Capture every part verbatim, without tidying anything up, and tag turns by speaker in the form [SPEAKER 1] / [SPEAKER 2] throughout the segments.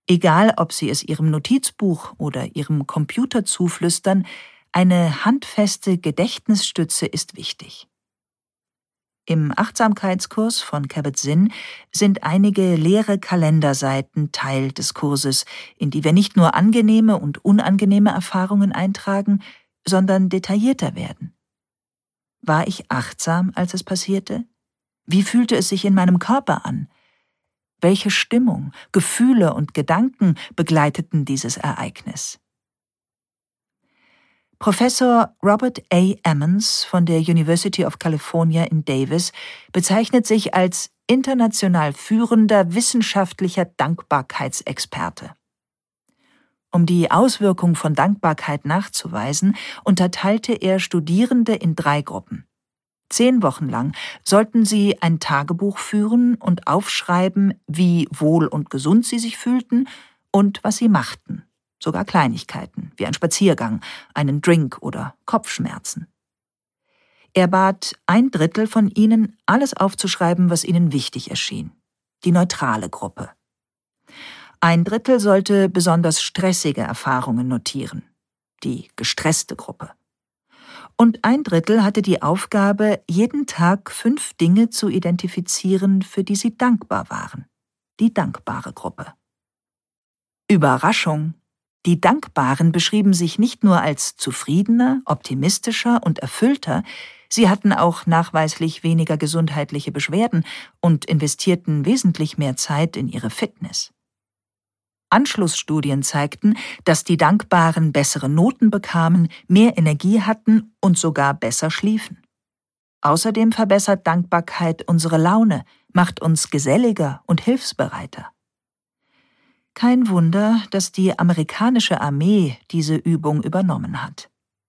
[SPEAKER 1] Egal, ob Sie es Ihrem Notizbuch oder Ihrem Computer zuflüstern, eine handfeste Gedächtnisstütze ist wichtig. Im Achtsamkeitskurs von Kabat-Zinn sind einige leere Kalenderseiten Teil des Kurses, in die wir nicht nur angenehme und unangenehme Erfahrungen eintragen, sondern detaillierter werden. War ich achtsam, als es passierte? Wie fühlte es sich in meinem Körper an? Welche Stimmung, Gefühle und Gedanken begleiteten dieses Ereignis? Professor Robert A. Emmons von der University of California in Davis bezeichnet sich als international führender wissenschaftlicher Dankbarkeitsexperte. Um die Auswirkung von Dankbarkeit nachzuweisen, unterteilte er Studierende in drei Gruppen. Zehn Wochen lang sollten sie ein Tagebuch führen und aufschreiben, wie wohl und gesund sie sich fühlten und was sie machten. Sogar Kleinigkeiten, wie ein Spaziergang, einen Drink oder Kopfschmerzen. Er bat ein Drittel von ihnen, alles aufzuschreiben, was ihnen wichtig erschien. Die neutrale Gruppe. Ein Drittel sollte besonders stressige Erfahrungen notieren. Die gestresste Gruppe. Und ein Drittel hatte die Aufgabe, jeden Tag fünf Dinge zu identifizieren, für die sie dankbar waren. Die dankbare Gruppe. Überraschung! Die Dankbaren beschrieben sich nicht nur als zufriedener, optimistischer und erfüllter, sie hatten auch nachweislich weniger gesundheitliche Beschwerden und investierten wesentlich mehr Zeit in ihre Fitness. Anschlussstudien zeigten, dass die Dankbaren bessere Noten bekamen, mehr Energie hatten und sogar besser schliefen. Außerdem verbessert Dankbarkeit unsere Laune, macht uns geselliger und hilfsbereiter. Kein Wunder, dass die amerikanische Armee diese Übung übernommen hat.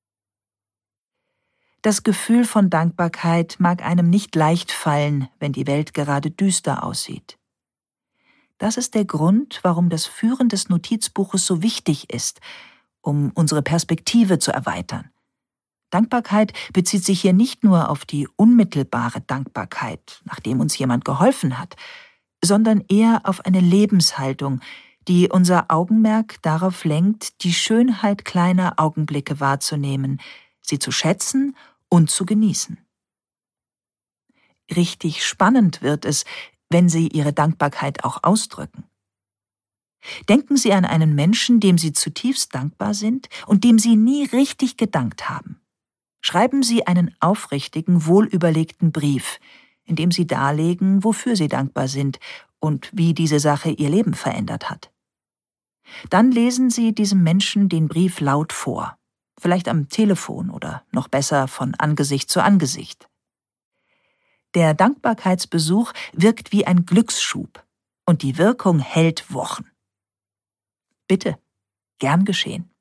[SPEAKER 1] Das Gefühl von Dankbarkeit mag einem nicht leicht fallen, wenn die Welt gerade düster aussieht. Das ist der Grund, warum das Führen des Notizbuches so wichtig ist, um unsere Perspektive zu erweitern. Dankbarkeit bezieht sich hier nicht nur auf die unmittelbare Dankbarkeit, nachdem uns jemand geholfen hat, sondern eher auf eine Lebenshaltung, die unser Augenmerk darauf lenkt, die Schönheit kleiner Augenblicke wahrzunehmen, sie zu schätzen und zu genießen. Richtig spannend wird es, wenn Sie Ihre Dankbarkeit auch ausdrücken. Denken Sie an einen Menschen, dem Sie zutiefst dankbar sind und dem Sie nie richtig gedankt haben. Schreiben Sie einen aufrichtigen, wohlüberlegten Brief, in dem Sie darlegen, wofür Sie dankbar sind und wie diese Sache Ihr Leben verändert hat. Dann lesen Sie diesem Menschen den Brief laut vor, vielleicht am Telefon oder noch besser von Angesicht zu Angesicht. Der Dankbarkeitsbesuch wirkt wie ein Glücksschub und die Wirkung hält Wochen. Bitte, gern geschehen.